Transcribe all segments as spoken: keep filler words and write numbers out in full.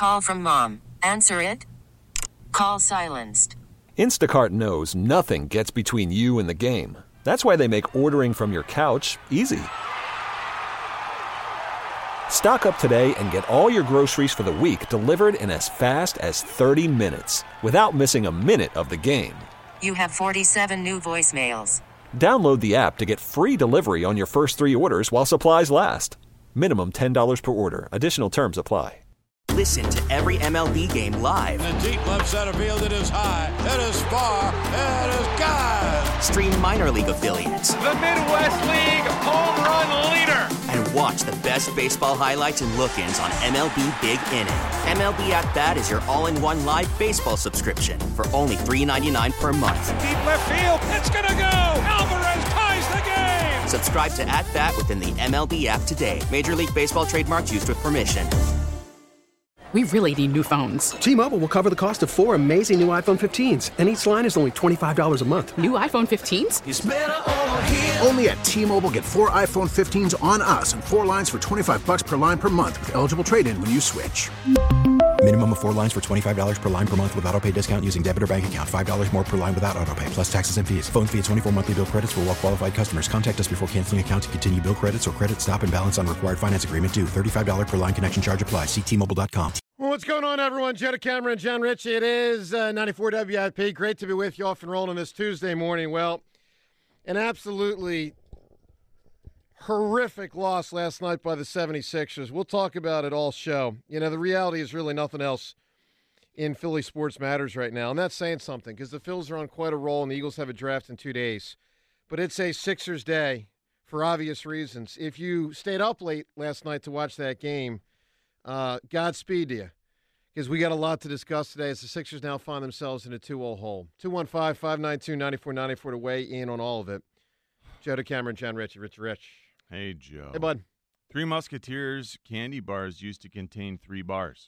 Call from mom. Answer it. Call silenced. Instacart knows nothing gets between you and the game. That's why they make ordering from your couch easy. Stock up today and get all your groceries for the week delivered in as fast as thirty minutes without missing a minute of the game. You have forty-seven new voicemails. Download the app to get free delivery on your first three orders while supplies last. Minimum ten dollars per order. Additional terms apply. Listen to every M L B game live. In the deep left center field, it is high, it is far, it is gone. Stream minor league affiliates. The Midwest League home run leader. And watch the best baseball highlights and look-ins on M L B Big Inning. M L B At Bat is your all-in-one live baseball subscription for only three dollars and ninety-nine cents per month. Deep left field, it's gonna go. Alvarez ties the game. Subscribe to At Bat within the M L B app today. Major League Baseball trademarks used with permission. We really need new phones. T-Mobile will cover the cost of four amazing new iPhone fifteens, and each line is only twenty-five dollars a month. New iPhone fifteens? It's better over here. Only at T-Mobile, get four iPhone fifteens on us and four lines for twenty-five dollars per line per month with eligible trade-in when you switch. Minimum of four lines for twenty-five dollars per line per month with autopay discount using debit or bank account. five dollars more per line without autopay, plus taxes and fees. Phone fee at twenty-four monthly bill credits for well-qualified customers. Contact us before canceling account to continue bill credits or credit stop and balance on required finance agreement due. thirty-five dollars per line connection charge applies. See T Mobile dot com. Well, what's going on, everyone? Jeddah Cameron, John Ritchie. It is uh, ninety-four W I P. Great to be with you off and rolling this Tuesday morning. Well, an absolutely horrific loss last night by the seventy-sixers. We'll talk about it all show. You know, the reality is really nothing else in Philly sports matters right now. And that's saying something because the Phils are on quite a roll and the Eagles have a draft in two days. But it's a Sixers day for obvious reasons. If you stayed up late last night to watch that game, uh, Godspeed to you because we got a lot to discuss today as the Sixers now find themselves in a two oh hole. two one five, five nine two, nine four nine four to weigh in on all of it. Jeddah Cameron, John Ritchie, Rich Rich. Hey, Joe. Hey, bud. Three Musketeers candy bars used to contain three bars.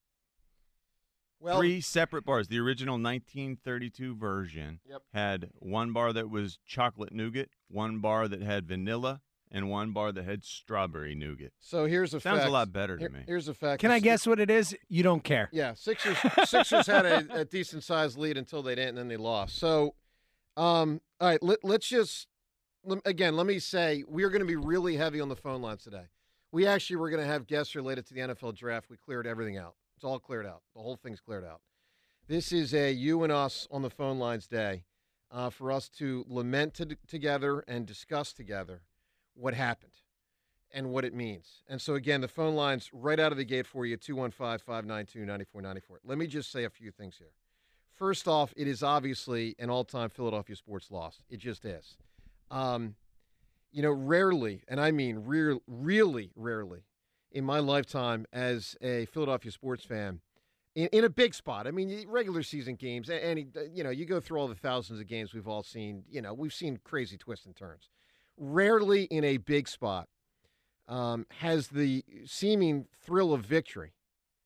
Well, three separate bars. The original nineteen thirty-two version yep. had one bar that was chocolate nougat, one bar that had vanilla, and one bar that had strawberry nougat. So here's a Sounds fact. a lot better to Here, me. Here's a fact. Can I guess what it is? You don't care. Yeah, Sixers Sixers had a, a decent-sized lead until they didn't, and then they lost. So, um, all right, let, let's just, again, let me say, we are going to be really heavy on the phone lines today. We actually were going to have guests related to the N F L draft. We cleared everything out. It's all cleared out. The whole thing's cleared out. This is a you and us on the phone lines day uh, for us to lament to, together and discuss together what happened and what it means. And so, again, the phone line's right out of the gate for you, two one five, five nine two, nine four nine four. Let me just say a few things here. First off, it is obviously an all-time Philadelphia sports loss. It just is. Um, you know, rarely, and I mean re- really rarely, in my lifetime as a Philadelphia sports fan, in, in a big spot. I mean, regular season games, and, you know, you go through all the thousands of games we've all seen, you know, we've seen crazy twists and turns. Rarely in a big spot um, has the seeming thrill of victory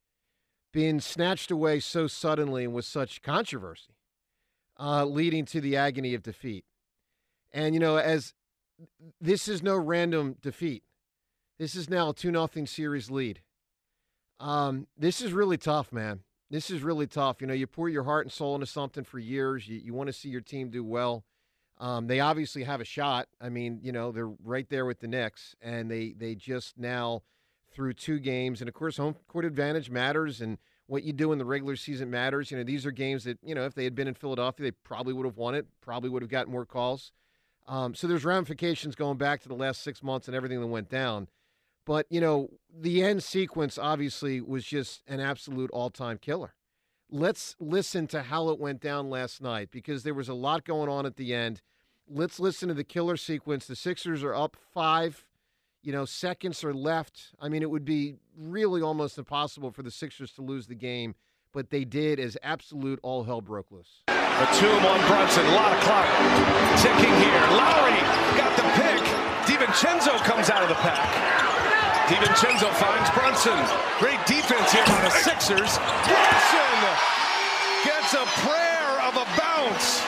been snatched away so suddenly and with such controversy, uh, leading to the agony of defeat. And, you know, as this is no random defeat. This is now a two nothing series lead. Um, this is really tough, man. This is really tough. You know, you pour your heart and soul into something for years. You, you want to see your team do well. Um, they obviously have a shot. I mean, you know, they're right there with the Knicks, and they, they just now, through two games, and, of course, home court advantage matters, and what you do in the regular season matters. You know, these are games that, you know, if they had been in Philadelphia, they probably would have won it, probably would have gotten more calls. Um, so there's ramifications going back to the last six months and everything that went down. But, you know, the end sequence obviously was just an absolute all-time killer. Let's listen to how it went down last night because there was a lot going on at the end. Let's listen to the killer sequence. The Sixers are up five, you know, seconds are left. I mean, it would be really almost impossible for the Sixers to lose the game, but they did as absolute all hell broke loose. Batum on Brunson, a lot of clock ticking here. Lowry got the pick. DiVincenzo comes out of the pack. DiVincenzo finds Brunson. Great defense here by the Sixers. Brunson gets a prayer of a bounce.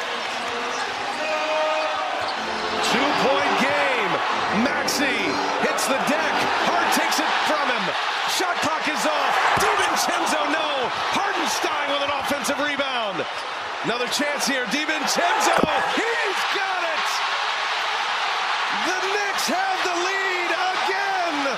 Two-point game. Maxey hits the deck. Hart takes it from him. Shot clock is off. DiVincenzo Another chance here. DiVincenzo. He's got it. The Knicks have the lead again.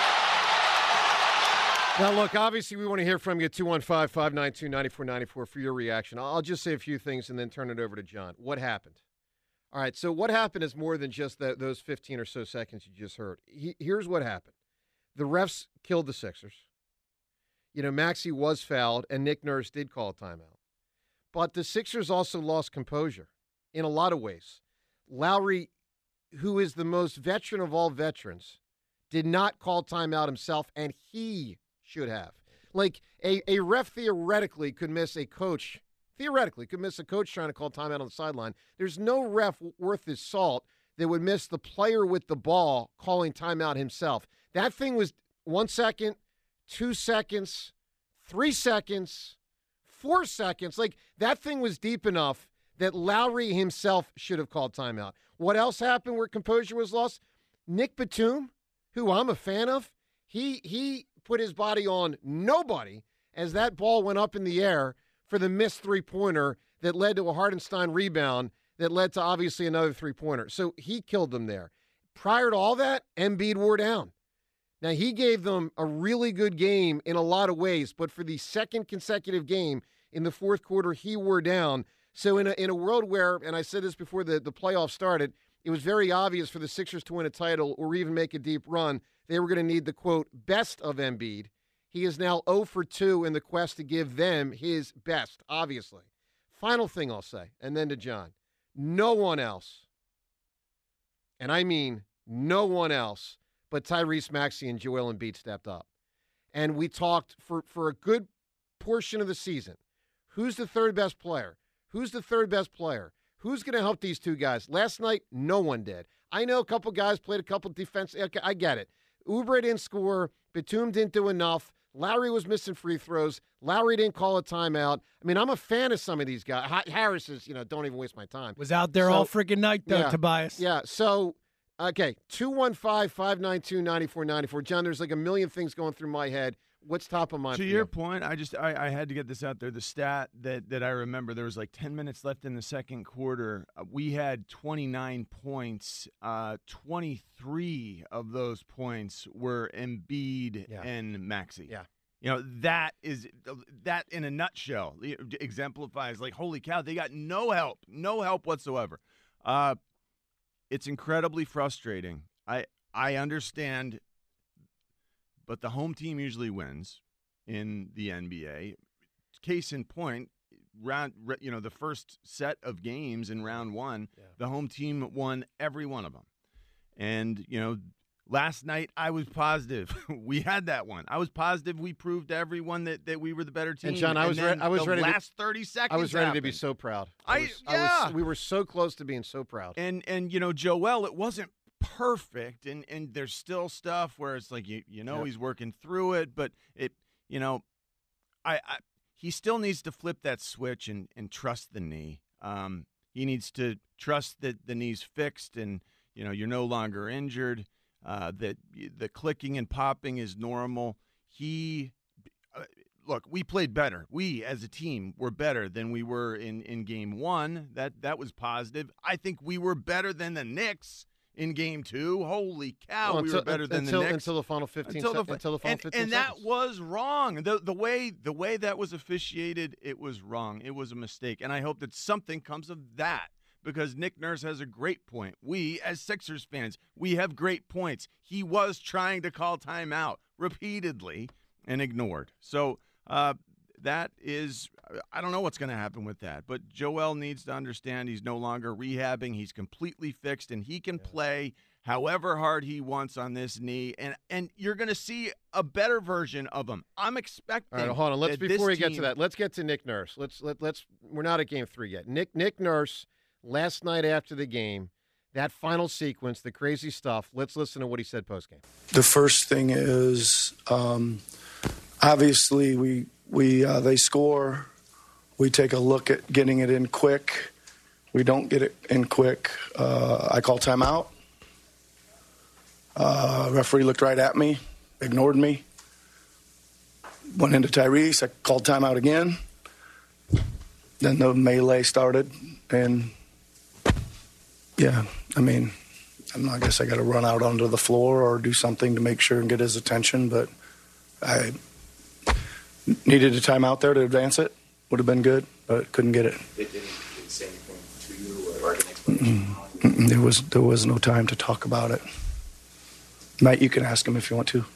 Now, look, obviously we want to hear from you at two one five, five nine two, nine four nine four for your reaction. I'll just say a few things and then turn it over to John. What happened? All right, so what happened is more than just the, those fifteen or so seconds you just heard. He, here's what happened. The refs killed the Sixers. You know, Maxey was fouled, and Nick Nurse did call a timeout. But the Sixers also lost composure in a lot of ways. Lowry, who is the most veteran of all veterans, did not call timeout himself, and he should have. Like, a, a ref theoretically could miss a coach, theoretically could miss a coach trying to call timeout on the sideline. There's no ref worth his salt that would miss the player with the ball calling timeout himself. That thing was one second, two seconds, three seconds, four seconds. Like, that thing was deep enough that Lowry himself should have called timeout. What else happened where composure was lost? Nick Batum, who I'm a fan of, he he put his body on nobody as that ball went up in the air for the missed three-pointer that led to a Hartenstein rebound that led to obviously another three-pointer. So he killed them there. Prior to all that, Embiid wore down. Now, he gave them a really good game in a lot of ways, but for the second consecutive game in the fourth quarter, he wore down. So in a, in a world where, and I said this before the, the playoffs started, it was very obvious for the Sixers to win a title or even make a deep run, they were going to need the, quote, best of Embiid. He is now zero for two in the quest to give them his best, obviously. Final thing I'll say, and then to John. No one else, and I mean no one else, but Tyrese Maxey and Joel Embiid stepped up. And we talked for, for a good portion of the season. Who's the third best player? Who's the third best player? Who's going to help these two guys? Last night, no one did. I know a couple guys played a couple defense. Okay, I get it. Oubre didn't score. Batum didn't do enough. Lowry was missing free throws. Lowry didn't call a timeout. I mean, I'm a fan of some of these guys. Harris is, you know, don't even waste my time. Was out there so, all freaking night, though, yeah, Tobias. Yeah, so, okay, two one five, five nine two, nine four nine four. John, there's like a million things going through my head. What's top of mind to for your you? point, I just I, I had to get this out there. The stat that, that I remember, there was like ten minutes left in the second quarter. Uh, we had twenty-nine points. Uh, twenty-three of those points were Embiid Yeah. and Maxey. Yeah. You know, that is that in a nutshell exemplifies like, holy cow, they got no help, no help whatsoever. Uh, it's incredibly frustrating. I I understand. But the home team usually wins in the N B A. Case in point, round you know the first set of games in round one, yeah. the home team won every one of them. And you know, last night I was positive we had that one. I was positive we proved to everyone that, that we were the better team. And John, I was re- I was the ready. last to, thirty seconds. I was ready happened. to be so proud. I, I was, yeah. I was, we were so close to being so proud. And and you know, Joel, it wasn't perfect, and and there's still stuff where it's like you you know yep. he's working through it, but it you know I, I he still needs to flip that switch and and trust the knee. Um, he needs to trust that the knee's fixed, and you know you're no longer injured. Uh, that the clicking and popping is normal. He uh, look, we played better. We as a team were better than we were in in game one. That that was positive. I think we were better than the Knicks in game two. Holy cow, well, we until, were better than until, the Knicks. Until the final fifteen until seconds. the, until the final and, fifteen and seconds. that was wrong. The the way the way that was officiated, it was wrong. It was a mistake. And I hope that something comes of that, because Nick Nurse has a great point. We, as Sixers fans, we have great points. He was trying to call timeout repeatedly and ignored. So uh, that is, I don't know what's going to happen with that. But Joel needs to understand he's no longer rehabbing. He's completely fixed, and he can yeah. play however hard he wants on this knee, and and you're going to see a better version of him. I'm expecting. All right, hold on. Let's before we team, get to that, let's get to Nick Nurse. Let's let let's. We're not at game three yet. Nick Nick Nurse last night after the game, that final sequence, the crazy stuff. Let's listen to what he said post game. The first thing is, um, obviously we we uh, they score. We take a look at getting it in quick. We don't get it in quick. Uh, I call timeout. Uh, referee looked right at me, ignored me. Went into Tyrese. I called timeout again. then the melee started, and yeah, I mean, I'm not, I guess I got to run out onto the floor or do something to make sure and get his attention, but I needed a timeout there to advance it. Would have been good, but couldn't get it. Did he say anything to you or an explanation? Mm-mm. There was there was no time to talk about it. Matt, you can ask him if you want to.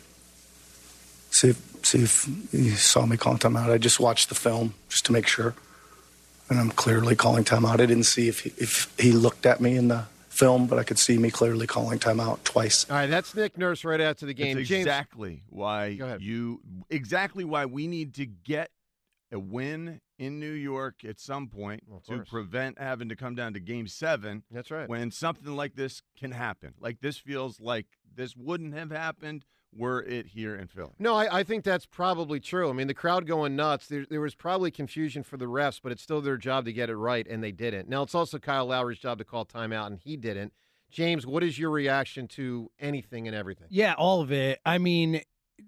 See if see if he saw me calling timeout. I just watched the film just to make sure, and I'm clearly calling timeout. I didn't see if he, if he looked at me in the film, but I could see me clearly calling timeout twice. All right, that's Nick Nurse right after the game. That's James, exactly why you exactly why we need to get a win in New York at some point well, to prevent having to come down to game seven. That's right. When something like this can happen. Like this feels like this wouldn't have happened were it here in Philly. No, I, I think that's probably true. I mean, the crowd going nuts, there, there was probably confusion for the refs, but it's still their job to get it right, and they didn't. Now, it's also Kyle Lowry's job to call timeout, and he didn't. James, what is your reaction to anything and everything? Yeah, all of it. I mean,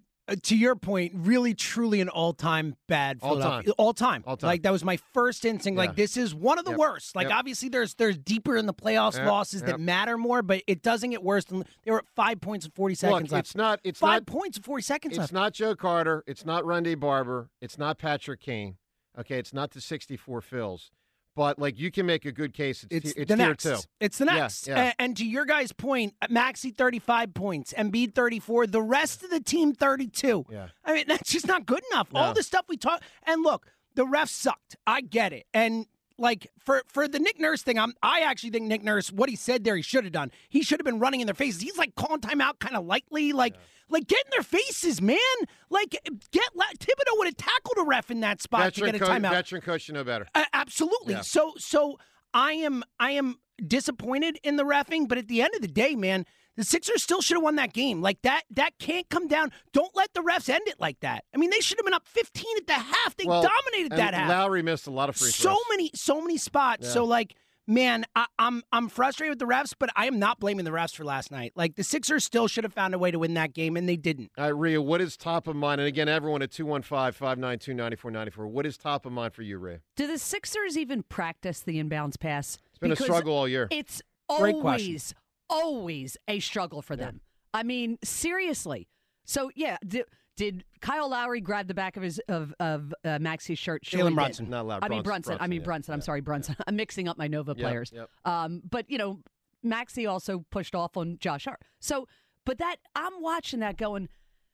to your point, really, truly an all-time bad Philadelphia. All time. All time. Like, that was my first instinct. Yeah. Like, this is one of the Yep. worst. Like, Yep. obviously, there's there's deeper in the playoffs Yep. losses Yep. that matter more, but it doesn't get worse. Than, they were at five points and forty seconds Look, left. it's not. It's five not, points and forty seconds It's left. not Joe Carter. It's not Rondé Barber. It's not Patrick Kane. Okay, it's not the sixty-four Phils. But, like, you can make a good case. It's, It's t- it's the tier next. two. It's the Yeah, next. yeah. A- And to your guys' point, Maxey thirty-five points, Embiid thirty-four, the rest of the team thirty-two. Yeah. I mean, that's just not good enough. No. All the stuff we talk, and look, the refs sucked. I get it. And like for for the Nick Nurse thing, I'm I actually think Nick Nurse, what he said there, he should have done. He should have been running in their faces. He's like calling timeout kind of lightly, like yeah. like get in their faces, man. Like get Thibodeau would have tackled a ref in that spot Veteran, to get a co- timeout. veteran coach should know better. Uh, absolutely. Yeah. So so I am I am disappointed in the reffing, but at the end of the day, man, the Sixers still should have won that game. Like that that can't come down. Don't let the refs end it like that. I mean, they should have been up fifteen at the half. They Well, dominated and that half. Lowry missed a lot of free so throws. many so many spots. Yeah. So like man, I, I'm I'm frustrated with the refs, but I am not blaming the refs for last night. Like the Sixers still should have found a way to win that game, and they didn't. All right, Rhea, what is top of mind? And again, everyone at two one five, five nine two, nine four nine four. What is top of mind for you, Rhea? Do the Sixers even practice the inbounds pass? It's been Because a struggle all year. It's Great question. always, always a struggle for them. I mean, seriously. So, yeah, did, did Kyle Lowry grab the back of his of, of uh, Maxey's shirt? Sure Jalen he Brunson. did. Not Lowry. I mean, Brunson, Brunson. I mean, yeah. Brunson. I'm Yeah. sorry, Brunson. I'm mixing up my Nova Yep, players. yep. Um, but, you know, Maxey also pushed off on Josh Hart. So, but that, I'm watching that going,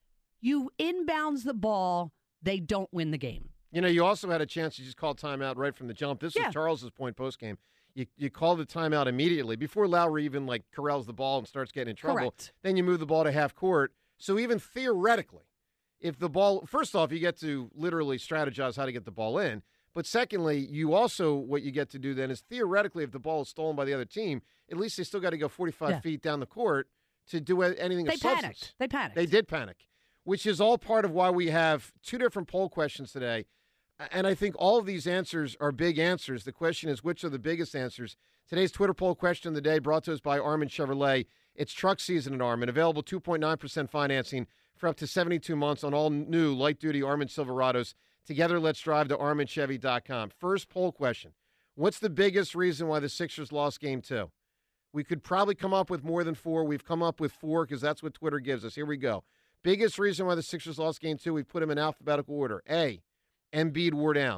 you inbounds the ball, they don't win the game. You know, you also had a chance to just call timeout right from the jump. This Yeah. is Charles's point post-game. You you call the timeout immediately before Lowry even, like, corrals the ball and starts getting in trouble. Correct. Then you move the ball to half court. So even theoretically, if the ball – first off, you get to literally strategize how to get the ball in. But secondly, you also – what you get to do then is theoretically if the ball is stolen by the other team, at least they still got to go forty-five Yeah. feet down the court to do anything They of substance. panicked. They panicked. They did panic, which is all part of why we have two different poll questions today. And I think all of these answers are big answers. The question is, which are the biggest answers? Today's Twitter poll question of the day brought to us by Armin Chevrolet. It's truck season at Armin. Available two point nine percent financing for up to seventy-two months on all new light-duty Armin Silverados. Together, let's drive to armin chevy dot com. First poll question. What's the biggest reason why the Sixers lost game two? We could probably come up with more than four. We've come up with four because that's what Twitter gives us. Here we go. Biggest reason why the Sixers lost game two, we put them in alphabetical order. A, Embiid wore down.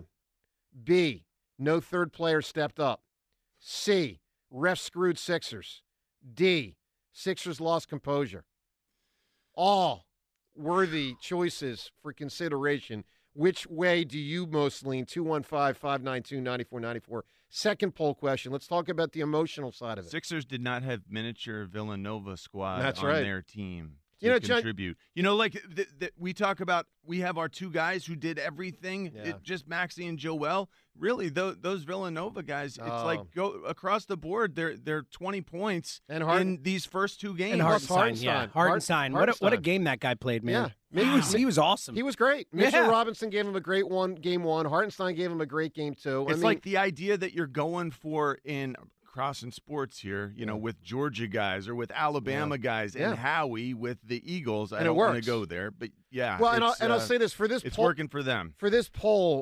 B, no third player stepped up. C, refs screwed Sixers. D, Sixers lost composure. All worthy choices for consideration. Which way do you most lean? two one five, five nine two, nine four nine four. Second poll question. Let's talk about the emotional side of it. Sixers did not have miniature Villanova squad That's on right. their team to You know, John- contribute. You know, like th- th- we talk about, we have our two guys who did everything, Yeah. it, just Maxey and Joel. Really, th- those Villanova guys, it's Oh. like go across the board. They're they're twenty points And Hart- in these first two games. And Plus Hartenstein, yeah. Hartenstein. Hartenstein. What a, what a Hartenstein. game that guy played, man. Yeah. He was, he was awesome. He was great. Mitchell Yeah. Robinson gave him a great one, game one. Hartenstein gave him a great game two. I It's mean, like the idea that you're going for in crossing sports here, you know, Yeah. with Georgia guys or with Alabama Yeah. guys and Yeah. Howie with the Eagles. I And it don't want to works. go there, but yeah. well, and I'll, it's, and I'll uh, say this for this it's poll, working for them. for this poll,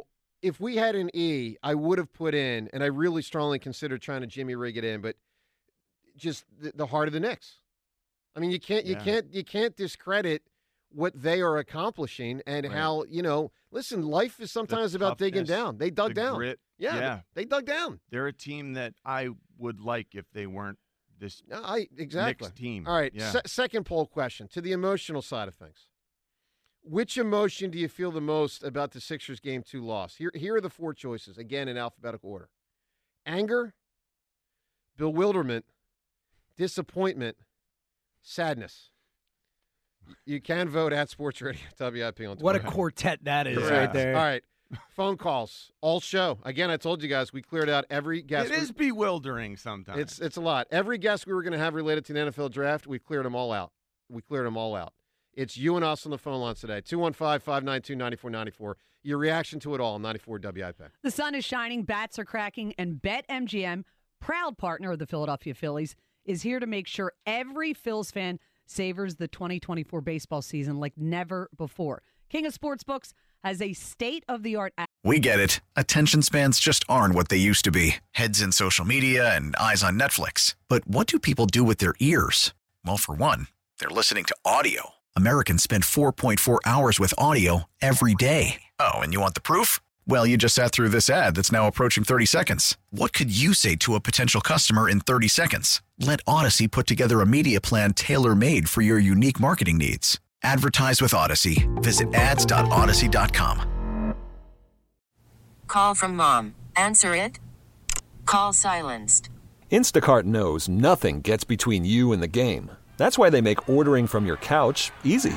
if we had an E, I would have put in, and I really strongly considered trying to Jimmy rig it in, but just the, the heart of the Knicks. I mean, you can't, you Yeah. can't, you can't discredit what they are accomplishing and Right. how, you know, listen, life is sometimes about digging toughness, down. They dug the down. grit. Yeah, Yeah. They, they dug down. They're a team that I would like if they weren't this No, I exactly. Knicks team. All right. Yeah. Se- second poll question to the emotional side of things. Which emotion do you feel the most about the Sixers game two loss? Here, here are the four choices, again in alphabetical order: anger, bewilderment, disappointment, sadness. You can vote at Sports Radio W I P on Twitter. What a quartet that is Correct. right there. All right. Phone calls, all show. Again, I told you guys we cleared out every guest. It is bewildering sometimes. It's it's a lot. Every guest we were going to have related to the N F L draft, we cleared them all out. We cleared them all out. It's you and us on the phone lines today. two one five, five nine two, nine four nine four. Your reaction to it all, ninety-four W I P. The sun is shining, bats are cracking, and BetMGM, proud partner of the Philadelphia Phillies, is here to make sure every Phils fan savors the twenty twenty-four baseball season like never before. King of Sportsbooks has a state-of-the-art app. We get it. Attention spans just aren't what they used to be. Heads in social media and eyes on Netflix. But what do people do with their ears? Well, for one, they're listening to audio. Americans spend four point four hours with audio every day. Oh, and you want the proof? Well, you just sat through this ad that's now approaching thirty seconds. What could you say to a potential customer in thirty seconds? Let Odyssey put together a media plan tailor-made for your unique marketing needs. Advertise with Odyssey. Visit ads dot odyssey dot com. Call from mom. Answer it. Call silenced. Instacart knows nothing gets between you and the game. That's why they make ordering from your couch easy.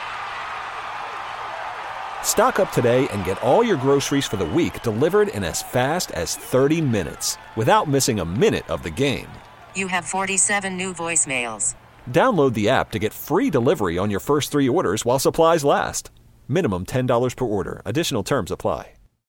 Stock up today and get all your groceries for the week delivered in as fast as thirty minutes without missing a minute of the game. You have forty-seven new voicemails. Download the app to get free delivery on your first three orders while supplies last. Minimum ten dollars per order. Additional terms apply.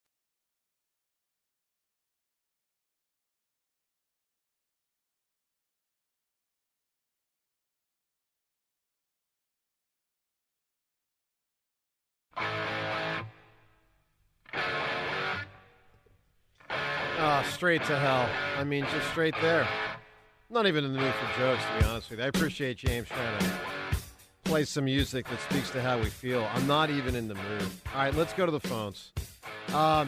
Oh, straight to hell. I mean, just straight there. I'm not even in the mood for jokes, to be honest with you. I appreciate James trying to play some music that speaks to how we feel. I'm not even in the mood. All right, let's go to the phones. Um,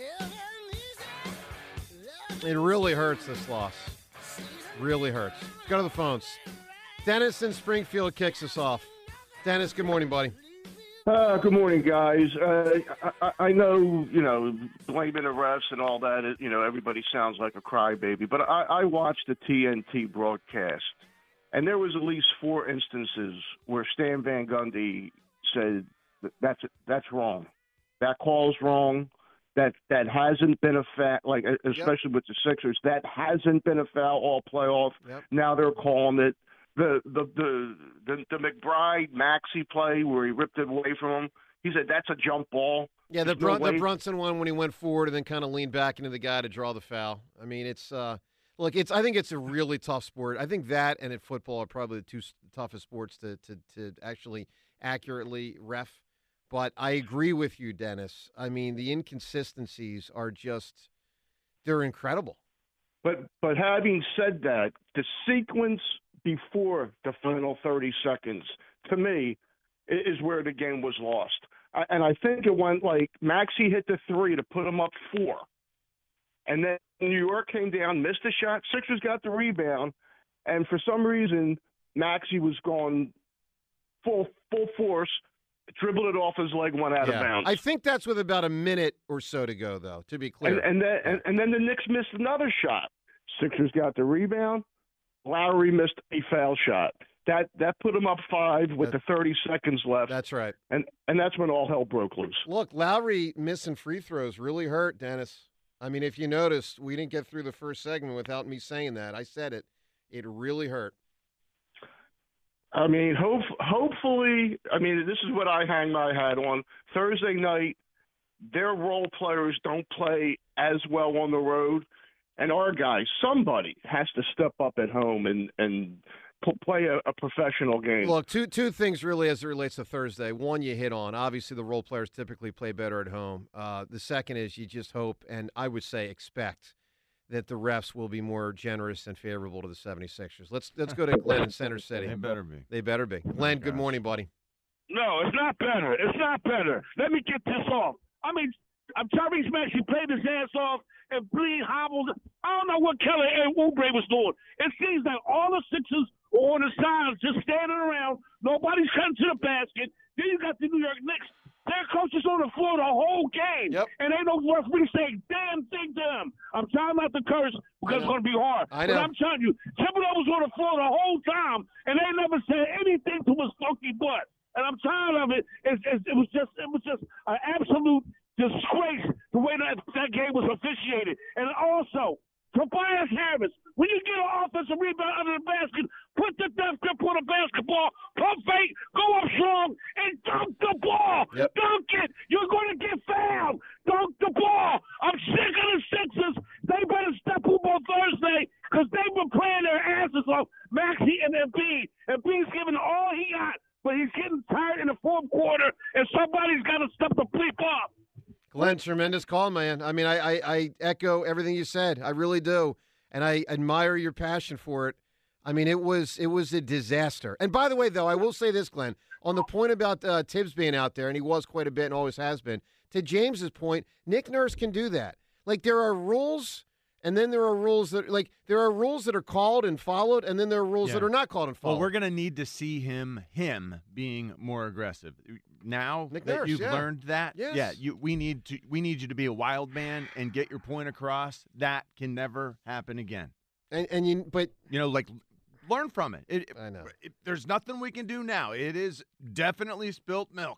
it really hurts, this loss. Really hurts. Let's go to the phones. Dennis in Springfield kicks us off. Dennis, good morning, buddy. Uh, good morning, guys. Uh, I, I know, you know, blaming the refs and all that, you know, everybody sounds like a crybaby. But I, I watched the T N T broadcast, and there was at least four instances where Stan Van Gundy said that that's that's wrong. That call's wrong. That that hasn't been a foul, like especially yep. with the Sixers. That hasn't been a foul all playoff. Yep. Now they're calling it. The the, the the the McBride Maxey play where he ripped it away from him. He said that's a jump ball. Yeah, the, no Brun- the Brunson one when he went forward and then kind of leaned back into the guy to draw the foul. I mean, it's uh, look, it's I think it's a really tough sport. I think that and at football are probably the two s- toughest sports to to to actually accurately ref. But I agree with you, Dennis. I mean, the inconsistencies are just they're incredible. But but having said that, the sequence before the final thirty seconds, to me, is where the game was lost. I, and I think it went like Maxey hit the three to put him up four. And then New York came down, missed a shot. Sixers got the rebound. And for some reason, Maxey was going full full force, dribbled it off his leg, went out yeah. of bounds. I think that's with about a minute or so to go, though, to be clear. And, and, then, and, and then the Knicks missed another shot. Sixers got the rebound. Lowry missed a foul shot. That that put him up five with that's, the thirty seconds left. That's right. And and that's when all hell broke loose. Look, Lowry missing free throws really hurt, Dennis. I mean, if you noticed, we didn't get through the first segment without me saying that. I said it. It really hurt. I mean, hope, hopefully, I mean, this is what I hang my hat on. Thursday night, their role players don't play as well on the road. And our guys, somebody has to step up at home and, and p- play a, a professional game. Look, two two things really as it relates to Thursday. One, you hit on. Obviously, the role players typically play better at home. Uh, the second is you just hope, and I would say expect, that the refs will be more generous and favorable to the seventy-sixers. Let's let's go to Glenn in Center City. They better be. They better be. Glenn, good morning, buddy. No, it's not better. It's not better. Let me get this off. I mean, I'm Tyrese Maxey played his ass off and bleed hobbled. I don't know what Kelly Oubre was doing. It seems that all the Sixers are on the sides just standing around. Nobody's cutting to the basket. Then you got the New York Knicks. Their coaches on the floor the whole game. Yep. And ain't no referee saying damn thing to them. I'm trying not to curse because it's going to be hard. I know. But I'm telling you, Thibodeau was on the floor the whole time, and they never said anything to his funky butt. And I'm tired of it. It's, it's, it was just it was just an absolute disgrace the way that that game was officiated. And also, Tobias Harris, when you get an offensive rebound under the basket, put the death grip on the basketball, pump fake, go up strong, and dunk the ball. Yep. Dunk it. You're going to get fouled. Dunk the ball. I'm sick of the Sixers. They better step up on Thursday because they've been playing their asses off, Maxey and Embiid. Embiid's giving all he got, but he's getting tired in the fourth quarter, and somebody's got to step the bleep up. Glenn, tremendous call, man. I mean, I, I, I echo everything you said. I really do. And I admire your passion for it. I mean, it was it was a disaster. And by the way, though, I will say this, Glenn, on the point about uh, Tibbs being out there, and he was quite a bit and always has been, to James's point, Nick Nurse can do that. Like, there are rules, and then there are rules that, like, there are rules that are called and followed, and then there are rules Yeah. that are not called and followed. Well, we're going to need to see him him being more aggressive. Now Nick that Nurse, you've yeah. learned that, Yes. yeah, you we need to we need you to be a wild man and get your point across. That can never happen again. And and you, but you know, like learn from it. it I know. It, there's nothing we can do now. It is definitely spilt milk.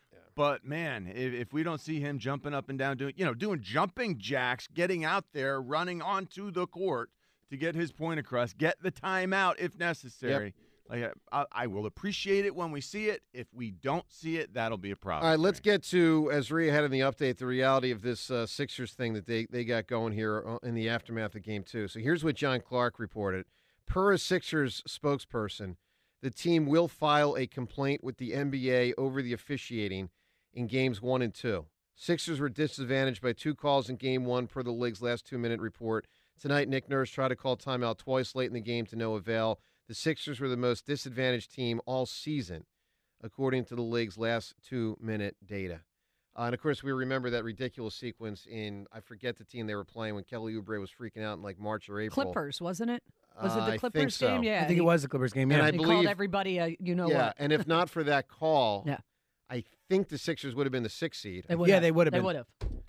But man, if, if we don't see him jumping up and down, doing you know, doing jumping jacks, getting out there, running onto the court to get his point across, get the timeout if necessary. Like I, I will appreciate it when we see it. If we don't see it, that'll be a problem. All right, let's get to, as Rhea had in the update, the reality of this uh, Sixers thing that they, they got going here in the aftermath of Game two. So here's what John Clark reported. Per a Sixers spokesperson, the team will file a complaint with the N B A over the officiating in Games one and two. Sixers were disadvantaged by two calls in Game one per the league's last two-minute report. Tonight, Nick Nurse tried to call timeout twice late in the game to no avail. The Sixers were the most disadvantaged team all season, according to the league's last two-minute data. Uh, and, of course, we remember that ridiculous sequence in, I forget the team they were playing, when Kelly Oubre was freaking out in, like, March or April. Clippers, wasn't it? Was Uh, it I the think Clippers so. game? Yeah. I think he, it was the Clippers game. And Yeah. I he believe, called everybody a you know yeah, what. and if not for that call, Yeah. I think the Sixers would have been the sixth seed. They would Yeah, have. they would have They been. would have.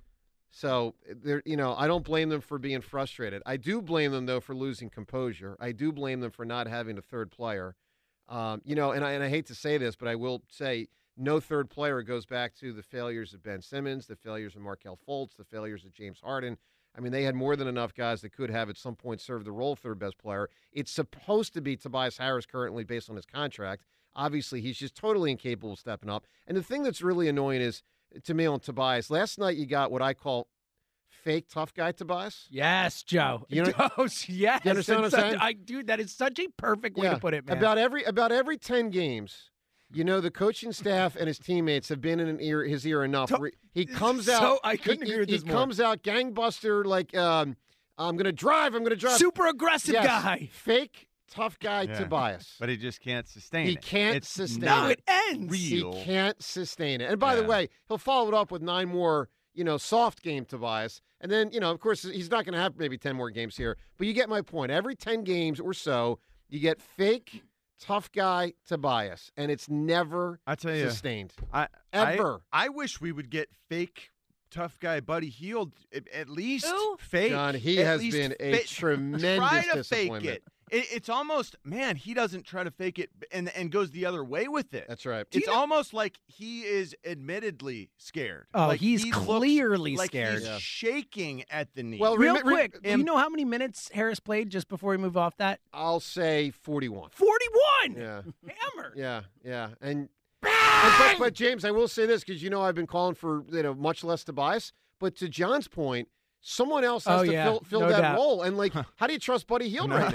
So, they're, you know, I don't blame them for being frustrated. I do blame them, though, for losing composure. I do blame them for not having a third player. Um, you know, and I, and I hate to say this, but I will say no third player goes back to the failures of Ben Simmons, the failures of Markelle Fultz, the failures of James Harden. I mean, they had more than enough guys that could have at some point served the role of third best player. It's supposed to be Tobias Harris currently based on his contract. Obviously, he's just totally incapable of stepping up. And the thing that's really annoying is, to me, on Tobias, last night you got what I call fake tough guy Tobias. Yes, Joe. You know- Oh, yes. You understand It's what I'm such- saying? I, dude, that is such a perfect way Yeah. to put it, man. About every about every ten games, you know, the coaching staff and his teammates have been in an ear, his ear enough. To- where he comes so out. I couldn't he, agree with he, this He more. comes out gangbuster like um, I'm going to drive. I'm going to drive. Super aggressive Yes, guy. Fake tough guy Yeah. Tobias. But he just can't sustain He it. can't It's sustain No, it. it ends. real. He can't sustain it. And by the Yeah. way, he'll follow it up with nine more, you know, soft game Tobias. And then, you know, of course, he's not going to have maybe ten more games here. But you get my point. Every ten games or so, you get fake tough guy Tobias. And it's never I tell you, sustained. I, Ever. I, I wish we would get fake tough guy Buddy Hield at, at least Who? fake. John, he at has least been a fa- tremendous try to fake disappointment. it. it. It's almost man, he doesn't try to fake it and and goes the other way with it. That's right. It's almost like he is admittedly scared. Oh, like he's he looks clearly like scared. He's Yeah. shaking at the knee. Well, Real remi- re- quick, do you know how many minutes Harris played just before we move off that? I'll say forty-one. forty-one! Yeah. Hammer! Yeah, yeah. And, and but, but James, I will say this because you know I've been calling for you know much less Tobias. But to John's point, someone else has Oh, to yeah. fill, fill No that doubt. role. And like, how do you trust Buddy Hield right now?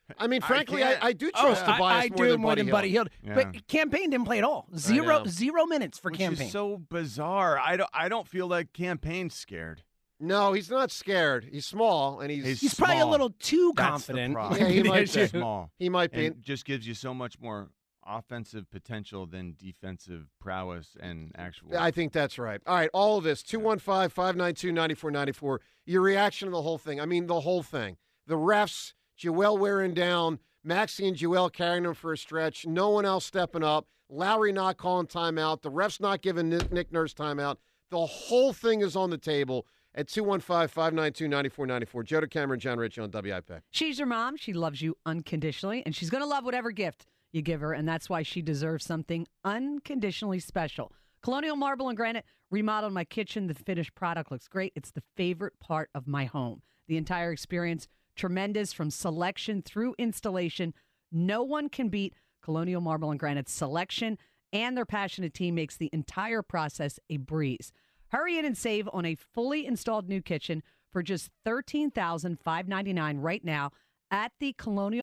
I mean, frankly, I I, can't- I do Oh, trust I, Tobias I more do than more Buddy than Hill. Buddy Hield. Yeah. But Campaign didn't play at all. Zero, know. zero minutes for Which Campaign. is so bizarre. I don't. I don't feel like Campaign's scared. No, he's not scared. He's small, and he's He's, He's probably a small. little too That's confident. The problem. Yeah, he He's might be. small. He might be. And just gives you so much more offensive potential than defensive prowess and actual. I think that's right. All right, all of this. two one five, five nine two, nine four nine four. Your reaction to the whole thing. I mean, the whole thing. The refs, Joel wearing down, Maxey and Joel carrying him for a stretch, no one else stepping up, Lowry not calling timeout, the refs not giving Nick, Nick Nurse timeout. The whole thing is on the table at two one five, five nine two, nine four nine four. Joe DeCamera, John Ritchie on W I P. She's your mom. She loves you unconditionally, and she's going to love whatever gift you give her, and that's why she deserves something unconditionally special. Colonial Marble and Granite remodeled my kitchen. The finished product looks great. It's the favorite part of my home. The entire experience, tremendous from selection through installation. No one can beat Colonial Marble and Granite's selection, and their passionate team makes the entire process a breeze. Hurry in and save on a fully installed new kitchen for just thirteen thousand five hundred ninety-nine dollars right now at the Colonial.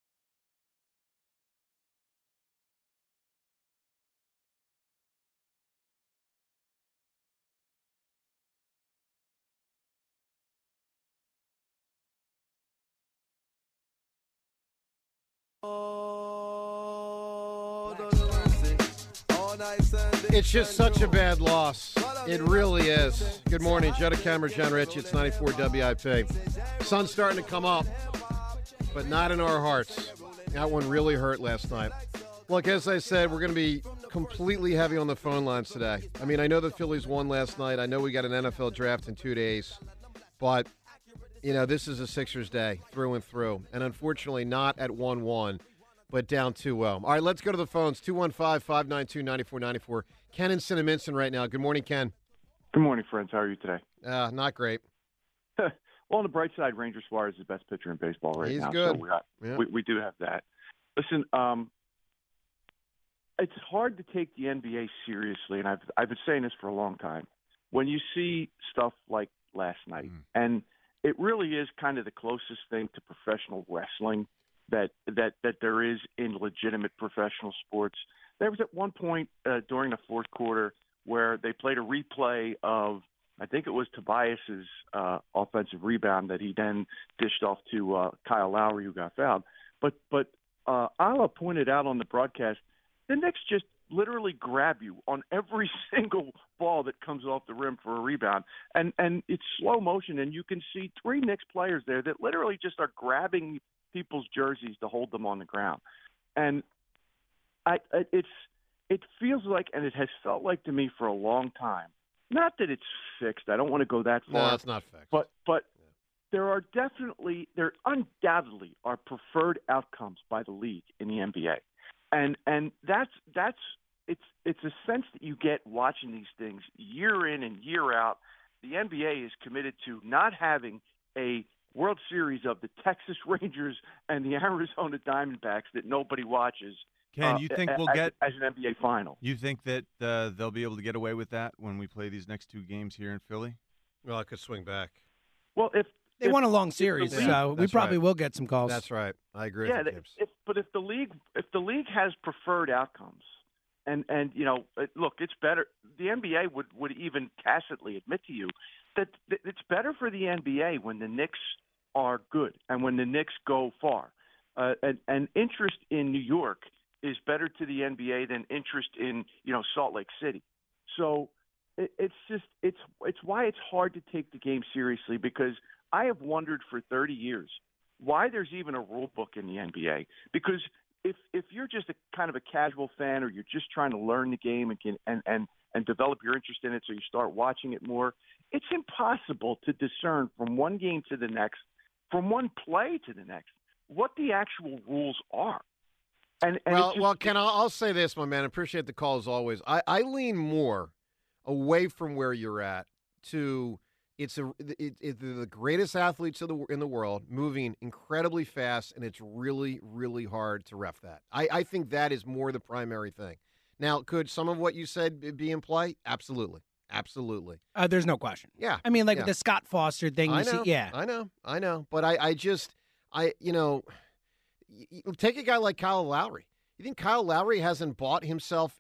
It's just such a bad loss. It really is. Good morning, Joe DeCamera, John Ritchie. It's ninety-four W I P. Sun's starting to come up, but not in our hearts. That one really hurt last night. Look, as I said, we're going to be completely heavy on the phone lines today. I mean, I know the Phillies won last night. I know we got an N F L draft in two days. But, you know, this is a Sixers day through and through. And unfortunately not at one one, but down two oh. All right, let's go to the phones. two one five, five nine two, nine four nine four. Ken in Cinnaminson right now. Good morning, Ken. Good morning, friends. How are you today? Uh, not great. Well, on the bright side, Ranger Suarez is the best pitcher in baseball right He's now. good. So we, got, Yeah. we, we do have that. Listen, um, it's hard to take the N B A seriously, and I've I've been saying this for a long time. When you see stuff like last night, Mm. and it really is kind of the closest thing to professional wrestling that that that there is in legitimate professional sports. There was at one point uh, during the fourth quarter where they played a replay of, I think it was Tobias's uh, offensive rebound that he then dished off to uh, Kyle Lowry, who got fouled. But but uh, Ala pointed out on the broadcast, the Knicks just literally grab you on every single ball that comes off the rim for a rebound. And and it's slow motion, and you can see three Knicks players there that literally just are grabbing people's jerseys to hold them on the ground. And I, I it's it feels like, and it has felt like to me for a long time, not that it's fixed. I don't want to go that far. No, it's not fixed. But but there are definitely, there undoubtedly are preferred outcomes by the league in the N B A. And and that's that's it's it's a sense that you get watching these things year in and year out. The N B A is committed to not having a World Series of the Texas Rangers and the Arizona Diamondbacks that nobody watches. Ken, uh, you think we'll as, get as an N B A final? You think that uh, they'll be able to get away with that when we play these next two games here in Philly? Well, it could swing back. Well, if They if, won a long if the series, league- so we That's probably right. will get some calls. That's right. I agree Yeah, with you, if, James. if, but if the league if the league has preferred outcomes, and and you know, it- look, it's better. The N B A would would even tacitly admit to you that, that it's better for the N B A when the Knicks are good and when the Knicks go far. Uh, and, and interest in New York is better to the N B A than interest in, you know, Salt Lake City. So it, it's just it's it's why it's hard to take the game seriously, because I have wondered for thirty years why there's even a rule book in the N B A. Because if if you're just a kind of a casual fan, or you're just trying to learn the game and can, and and and develop your interest in it, so you start watching it more, it's impossible to discern from one game to the next, from one play to the next, what the actual rules are. And, and well, it's just, well, Ken, I'll, I'll say this, my man. I appreciate the call as always. I, I lean more away from where you're at to it's a it, it, they're the greatest athletes of the in the world, moving incredibly fast, and it's really really hard to ref that. I, I think that is more the primary thing. Now, could some of what you said be in play? Absolutely, absolutely. Uh, there's no question. Yeah, I mean, like yeah. with the Scott Foster thing, you I know, see, yeah. I know, I know. But I, I just, I, you know, take a guy like Kyle Lowry. You think Kyle Lowry hasn't bought himself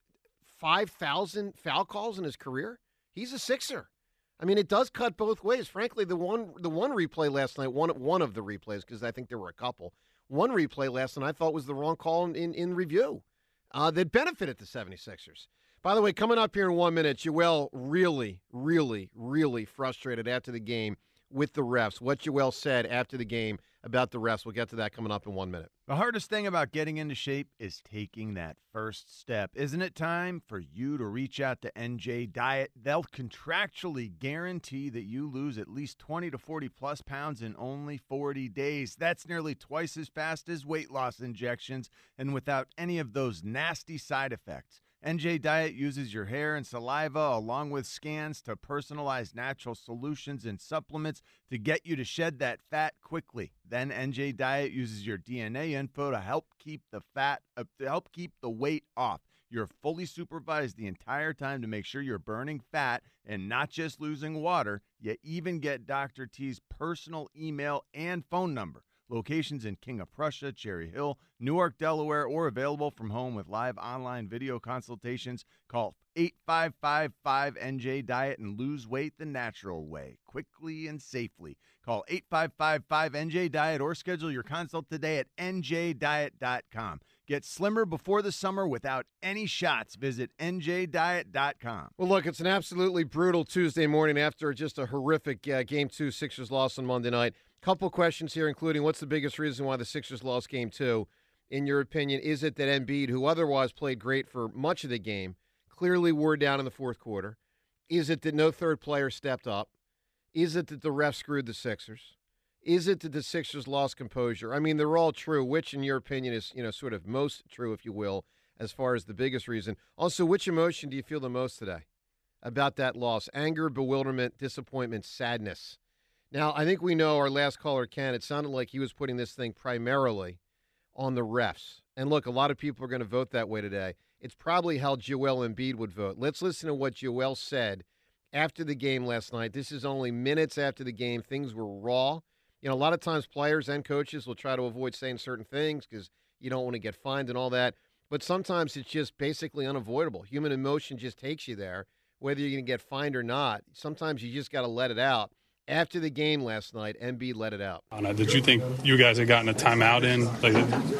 five thousand foul calls in his career? He's a Sixer. I mean, it does cut both ways. Frankly, the one the one replay last night, one one of the replays, because I think there were a couple, one replay last night I thought was the wrong call in, in, in review uh, that benefited the seventy-sixers. By the way, coming up here in one minute, Joel really, really, really frustrated after the game with the refs. What Joel said after the game about the refs. We'll get to that coming up in one minute. The hardest thing about getting into shape is taking that first step. Isn't it time for you to reach out to N J Diet? They'll contractually guarantee that you lose at least twenty to forty plus pounds in only forty days. That's nearly twice as fast as weight loss injections and without any of those nasty side effects. N J Diet uses your hair and saliva along with scans to personalize natural solutions and supplements to get you to shed that fat quickly. Then N J Diet uses your D N A info to help keep the fat, uh, to help keep the weight off. You're fully supervised the entire time to make sure you're burning fat and not just losing water. You even get Doctor T's personal email and phone number. Locations in King of Prussia, Cherry Hill, Newark, Delaware, or available from home with live online video consultations. Call eight five five five N J Diet and lose weight the natural way, quickly and safely. Call eight five five five N J Diet or schedule your consult today at N J diet dot com. Get slimmer before the summer without any shots. Visit N J diet dot com. Well, look, it's an absolutely brutal Tuesday morning after just a horrific uh, Game two Sixers loss on Monday night. Couple questions here, including what's the biggest reason why the Sixers lost Game two? In your opinion, is it that Embiid, who otherwise played great for much of the game, clearly wore down in the fourth quarter? Is it that no third player stepped up? Is it that the refs screwed the Sixers? Is it that the Sixers lost composure? I mean, they're all true. Which, in your opinion, is, you know, sort of most true, if you will, as far as the biggest reason? Also, which emotion do you feel the most today about that loss? Anger, bewilderment, disappointment, sadness? Now, I think we know our last caller, Ken, it sounded like he was putting this thing primarily on the refs. And look, a lot of people are going to vote that way today. It's probably how Joel Embiid would vote. Let's listen to what Joel said after the game last night. This is only minutes after the game. Things were raw. You know, a lot of times players and coaches will try to avoid saying certain things because you don't want to get fined and all that. But sometimes it's just basically unavoidable. Human emotion just takes you there, whether you're going to get fined or not. Sometimes you just got to let it out. After the game last night, Embiid let it out. Did you think you guys had gotten a timeout in? Like,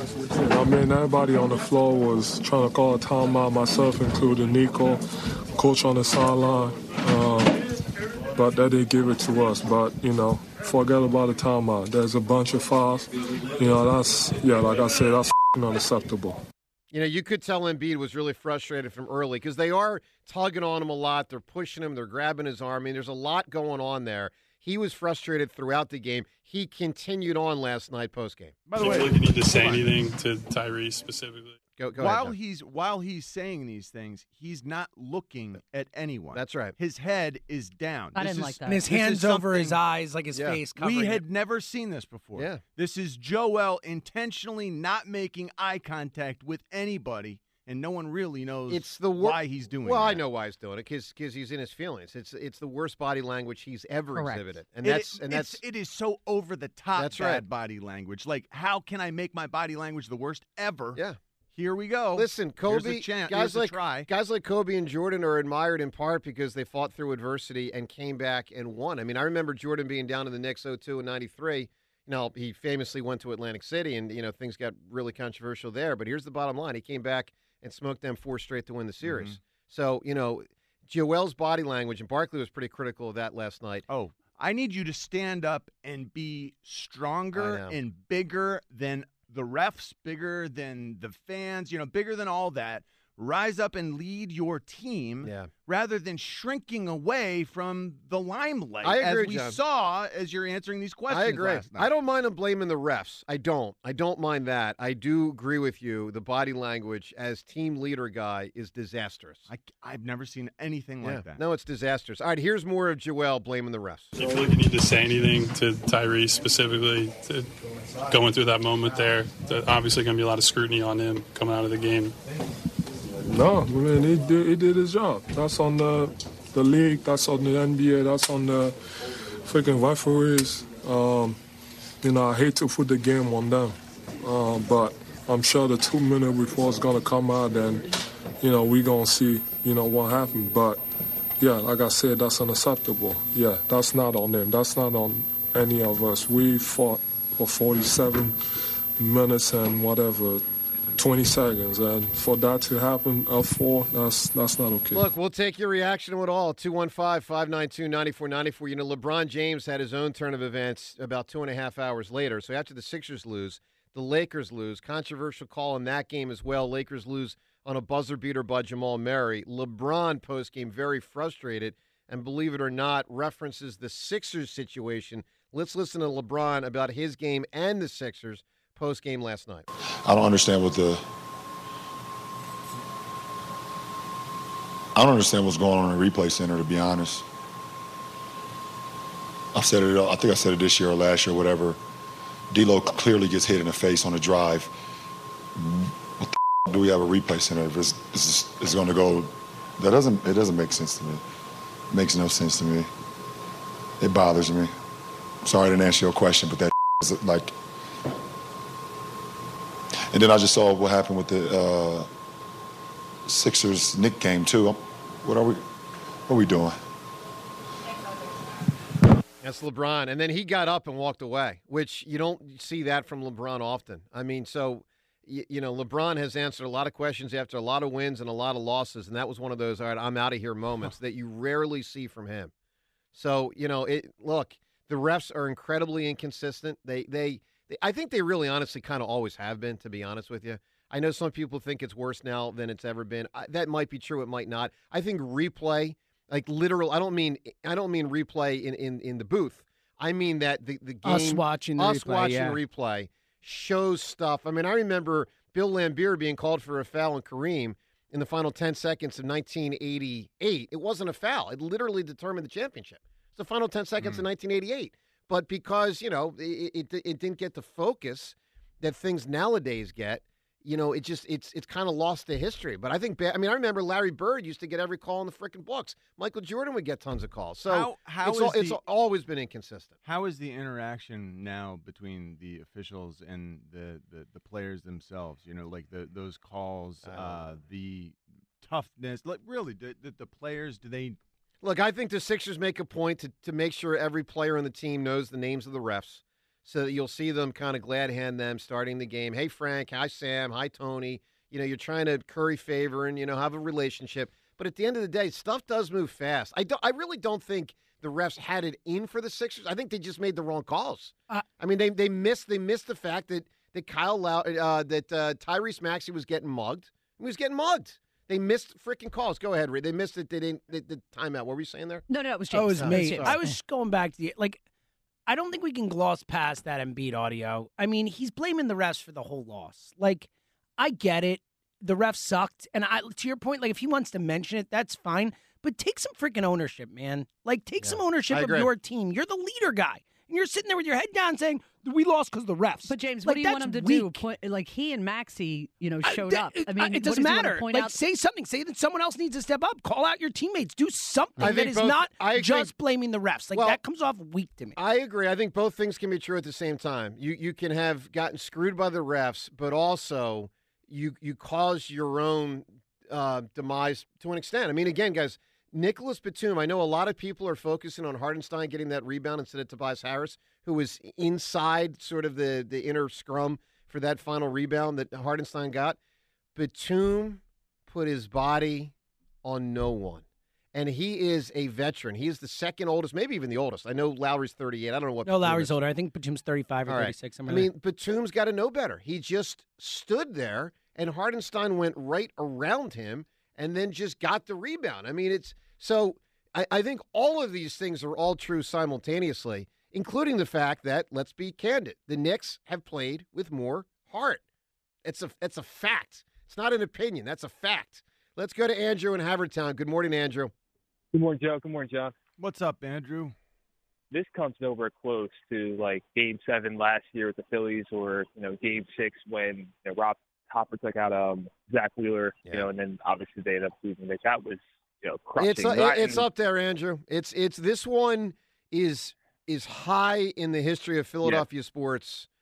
I mean, everybody on the floor was trying to call a timeout, myself included, Nico, coach on the sideline. Um, but they didn't give it to us. But, you know, forget about the timeout. There's a bunch of fouls. You know, that's, yeah, like I said, that's unacceptable. You know, you could tell Embiid was really frustrated from early because they are tugging on him a lot. They're pushing him. They're grabbing his arm. I mean, there's a lot going on there. He was frustrated throughout the game. He continued on last night postgame. By the way, do you feel like you need to say anything to Tyrese specifically? Go, go while ahead, he's while he's saying these things, he's not looking at anyone. That's right. His head is down. I this didn't is, like that. And his hands over his eyes, like his yeah. face covering We had it. never seen this before. Yeah. This is Joel intentionally not making eye contact with anybody, and no one really knows it's the wor- why he's doing well, that. I know why he's doing it because he's in his feelings. It's it's the worst body language he's ever Correct. exhibited, and It- that's and it's- that's it is so over the top. That's bad right. body language. Like, how can I make my body language the worst ever? Yeah. Here we go. Listen, Here's Kobe, a chan- guys here's a like try. guys like Kobe and Jordan are admired in part because they fought through adversity and came back and won. I mean, I remember Jordan being down in the Knicks oh two and ninety-three. You know, he famously went to Atlantic City, and you know things got really controversial there. But here's the bottom line: he came back and smoked them four straight to win the series. Mm-hmm. So you know, Joel's body language, and Barkley was pretty critical of that last night. Oh, I need you to stand up and be stronger I know. and bigger than the refs, bigger than the fans, you know, bigger than all that. Rise up and lead your team Yeah. rather than shrinking away from the limelight. I agree, as we John. saw as you're answering these questions I agree. last night. I don't mind him blaming the refs. I don't. I don't mind that. I do agree with you. The body language as team leader guy is disastrous. I, I've never seen anything Yeah. like that. No, it's disastrous. All right, here's more of Joel blaming the refs. Do you feel like you need to say anything to Tyrese specifically to going through that moment there? There's obviously going to be a lot of scrutiny on him coming out of the game. No, I mean, he did, he did his job. That's on the the league, that's on the N B A, that's on the freaking referees. Um, you know, I hate to put the game on them. um, but I'm sure the two minute report is gonna come out, and you know we gonna see you know what happened. But yeah, like I said, that's unacceptable. Yeah, that's not on them. That's not on any of us. We fought for forty-seven minutes and whatever. twenty seconds, and for that to happen up four, that's that's not okay. Look, we'll take your reaction to it all. two one five, five nine two, nine four nine four. You know, LeBron James had his own turn of events about two and a half hours later. So after the Sixers lose, the Lakers lose. Controversial call in that game as well. Lakers lose on a buzzer beater by Jamal Murray. LeBron postgame very frustrated, and believe it or not, references the Sixers situation. Let's listen to LeBron about his game and the Sixers post-game last night. I don't understand what the I don't understand what's going on in the replay center, to be honest. I've said it, I think I said it this year or last year, whatever. D'Lo clearly gets hit in the face on a drive. What the f- do we have a replay center if it's, it's, it's going to go? That doesn't, it doesn't make sense to me. It makes no sense to me. It bothers me. Sorry I didn't answer your question, but that is like. And then I just saw what happened with the uh, Sixers Knick game too. What are we? What are we doing? That's LeBron. And then he got up and walked away, which you don't see that from LeBron often. I mean, so, you, you know, LeBron has answered a lot of questions after a lot of wins and a lot of losses, and that was one of those, all right, I'm out of here moments that you rarely see from him. So, you know, it look, the refs are incredibly inconsistent. They, they, they I think they really honestly kind of always have been, to be honest with you. I know some people think it's worse now than it's ever been. I, that might be true. It might not. I think replay, like literal, I don't mean I don't mean replay in, in, in the booth. I mean that the, the game, us watching the us replay, watching yeah. replay shows stuff. I mean, I remember Bill Laimbeer being called for a foul on Kareem in the final ten seconds of nineteen eighty-eight. It wasn't a foul. It literally determined the championship. It's the final ten seconds Mm. of nineteen eighty-eight. But because, you know, it, it, it didn't get the focus that things nowadays get, you know, it just it's it's kind of lost to history. But I think, I mean, I remember Larry Bird used to get every call in the freaking books. Michael Jordan would get tons of calls. So How- how it's, is al- it's the- always been inconsistent. How is the interaction now between the officials and the, the, the players themselves? You know, like the those calls, uh, the toughness. Like, really, the, the, the players, do they? Look, I think the Sixers make a point to, to make sure every player on the team knows the names of the refs, so that you'll see them kind of glad hand them starting the game. Hey, Frank. Hi, Sam. Hi, Tony. You know, you're trying to curry favor and, you know, have a relationship. But at the end of the day, stuff does move fast. I, don't, I really don't think the refs had it in for the Sixers. I think they just made the wrong calls. Uh, I mean, they they missed they missed the fact that that Kyle Low, uh, that uh, Tyrese Maxey was getting mugged. He was getting mugged. They missed freaking calls. Go ahead, Ray. They missed it. They didn't. They, the timeout. What were you saying there? No, no, it was Oh, James. it was Uh, me. James. I was just going back to the like. I don't think we can gloss past that Embiid audio. I mean, he's blaming the refs for the whole loss. Like, I get it. The refs sucked, and I to your point, like if he wants to mention it, that's fine. But take some freaking ownership, man. Like, take Yeah, some ownership I of agree. your team. You're the leader guy, and you're sitting there with your head down saying we lost because the refs. But James, like, what do you want that's him to do? weak. Point, like he and Maxie, you know, I- showed that- up. I mean, it what doesn't does he wanna matter. Point like, out? say something. Say that someone else needs to step up. Call out your teammates. Do something I that think is both- not I agree. just blaming the refs. Like Well, that comes off weak to me. I agree. I think both things can be true at the same time. You you can have gotten screwed by the refs, but also you you cause your own uh, demise to an extent. I mean, again, guys, Nicholas Batum. I know a lot of people are focusing on Hardenstein getting that rebound instead of Tobias Harris, who was inside sort of the the inner scrum for that final rebound that Hardenstein got. Batum put his body on no one. And he is a veteran. He is the second oldest, maybe even the oldest. I know Lowry's thirty-eight. I don't know what. No, Batum Lowry's is. older. I think Batum's thirty-five or All right. thirty-six. I Somewhere mean, Batum's got to know better. He just stood there, and Hardenstein went right around him and then just got the rebound. I mean, it's so I, I think all of these things are all true simultaneously, including the fact that, let's be candid, the Knicks have played with more heart. It's a, it's a fact. It's not an opinion. That's a fact. Let's go to Andrew in Havertown. Good morning, Andrew. Good morning, Joe. Good morning, John. What's up, Andrew? This comes nowhere close to like Game Seven last year with the Phillies, or you know Game Six when you know, Rob Hopper took out um, Zach Wheeler. You know, and then obviously they ended up losing. Like, that was you know crushing. It's uh, Right? it's And- up there, Andrew. It's it's this one is is high in the history of Philadelphia sports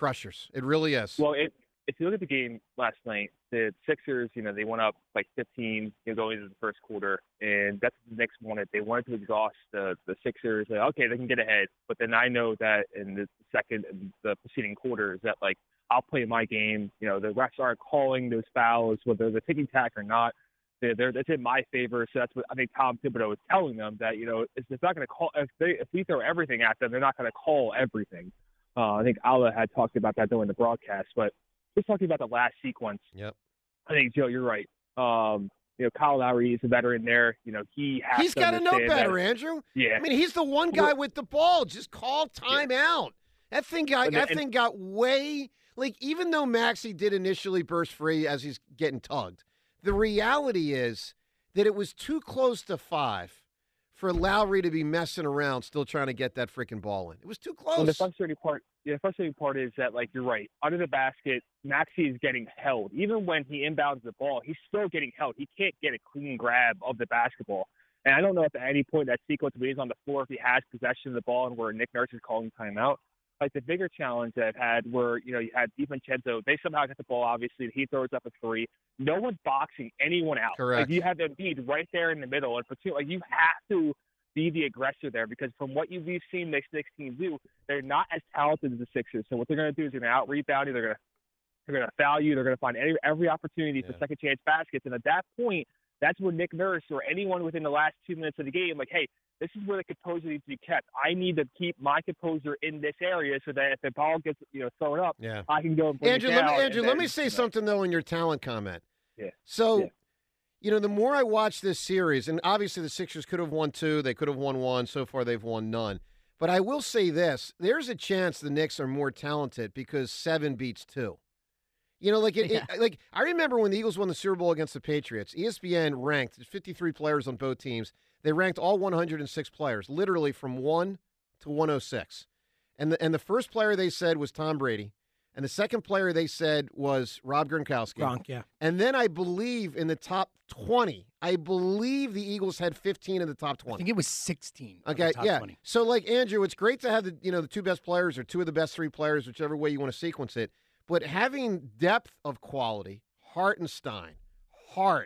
crushers. It really is. Well, it, if you look at the game last night, the Sixers, you know, they went up like fifteen, you know, going into the first quarter, and that's what the Knicks wanted. They wanted to exhaust the the Sixers. Like, okay, they can get ahead, but then I know that in the second and the preceding quarters that like I'll play my game. You know, the refs aren't calling those fouls, whether they're ticking tack or not. They're, they're that's in my favor. So that's what I think Tom Thibodeau is telling them, that you know it's, it's not going to call if they if we throw everything at them, they're not going to call everything. Uh, I think Ala had talked about that during the broadcast, but just talking about the last sequence. Yep. I think Joe, you're right. Um, you know, Kyle Lowry is a veteran there. You know, he has He's to got to know better, that. Andrew. Yeah. I mean, he's the one guy with the ball. Just call time yeah. out. That thing got and, that and, thing got way like even though Maxey did initially burst free as he's getting tugged, the reality is that it was too close to five for Lowry to be messing around, still trying to get that freaking ball in. It was too close. Well, the frustrating part, yeah, the frustrating part is that, like, you're right. Under the basket, Maxey is getting held. Even when he inbounds the ball, he's still getting held. He can't get a clean grab of the basketball. And I don't know if at any point in that sequence when he's on the floor, if he has possession of the ball and where Nick Nurse is calling timeout. Like, the bigger challenge that I've had where, you know, you had DiVincenzo, they somehow get the ball, obviously. He throws up a three. No one's boxing anyone out. Correct. Like, you have Embiid right there in the middle. And for two, like, you have to be the aggressor there, because from what you've seen the Knicks team do, they're not as talented as the Sixers. So what they're going to do is they're going to out-rebound you. They're going to they're going to foul you. They're going to find any, every opportunity yeah. for second-chance baskets. And at that point, that's where Nick Nurse or anyone within the last two minutes of the game, like, hey, this is where the composure needs to be kept. I need to keep my composure in this area so that if the ball gets you know thrown up, yeah. I can go and bring Andrew, it let down. me, Andrew, then, let me say you know. something, though, in your talent comment. Yeah. So, yeah. you know, the more I watch this series, and obviously the Sixers could have won two, they could have won one. So far, they've won none. But I will say this. There's a chance the Knicks are more talented because seven beats two. You know, like it, yeah. it, like I remember when the Eagles won the Super Bowl against the Patriots, E S P N ranked fifty-three players on both teams. They ranked all one hundred six players, literally from one to one oh six. And the, and the first player they said was Tom Brady. And the second player they said was Rob Gronkowski. Gronk, yeah. And then I believe in the top twenty, I believe the Eagles had fifteen in the top twenty. I think it was sixteen. Okay, top yeah. twenty. So, like, Andrew, it's great to have the you know the two best players or two of the best three players, whichever way you want to sequence it. But having depth of quality, Hartenstein, Hart,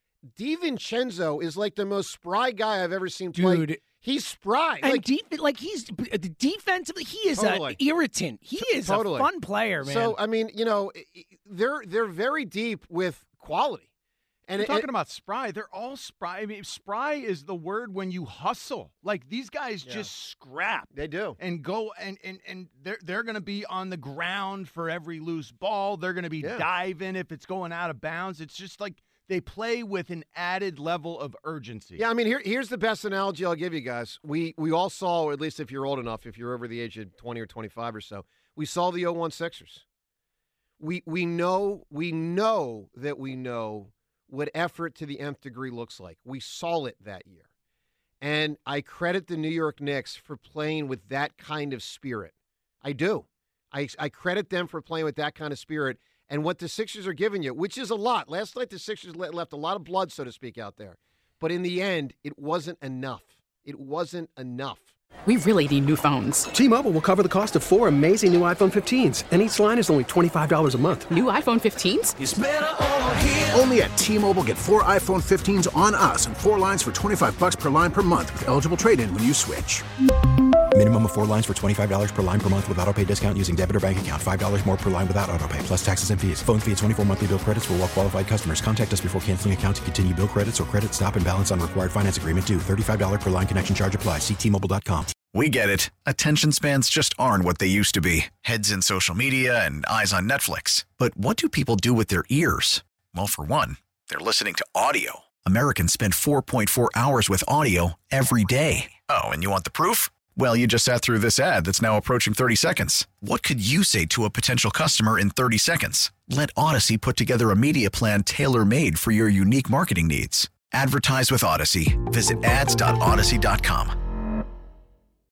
DiVincenzo is like the most spry guy I've ever seen play. Dude. He's spry. And like, deep, like he's defensively, he is Totally. an irritant. He is Totally. a fun player, man. So I mean, you know, they're they're very deep with quality. And You're it, talking it, about spry. They're all spry. I mean, spry is the word when you hustle. Like these guys Yeah. just scrap. They do. And go and and and they're they're going to be on the ground for every loose ball. They're going to be Yeah. diving if it's going out of bounds. It's just like they play with an added level of urgency. Yeah, I mean, here, here's the best analogy I'll give you guys. We we all saw, or at least if you're old enough, if you're over the age of twenty or twenty-five or so, we saw the oh one Sixers. We we know we know that we know what effort to the nth degree looks like. We saw it that year. And I credit the New York Knicks for playing with that kind of spirit. I do. I, I credit them for playing with that kind of spirit and what the Sixers are giving you, which is a lot. Last night the Sixers le- left a lot of blood, so to speak, out there. But in the end, it wasn't enough. It wasn't enough. We really need new phones. T-Mobile will cover the cost of four amazing new iPhone fifteens, and each line is only twenty-five dollars a month. New iPhone fifteens? It's better over here. Only at T-Mobile, get four iPhone fifteens on us and four lines for twenty-five dollars per line per month with eligible trade-in when you switch. Minimum of four lines for twenty-five dollars per line per month with autopay discount using debit or bank account. five dollars more per line without autopay, plus taxes and fees. Phone fee at twenty-four monthly bill credits for well-qualified customers. Contact us before canceling account to continue bill credits or credit stop and balance on required finance agreement due. thirty-five dollars per line connection charge applies. See T Mobile dot com. We get it. Attention spans just aren't what they used to be. Heads in social media and eyes on Netflix. But what do people do with their ears? Well, for one, they're listening to audio. Americans spend four point four hours with audio every day. Oh, and you want the proof? Well, you just sat through this ad that's now approaching thirty seconds. What could you say to a potential customer in thirty seconds? Let Odyssey put together a media plan tailor-made for your unique marketing needs. Advertise with Odyssey. Visit ads dot odyssey dot com.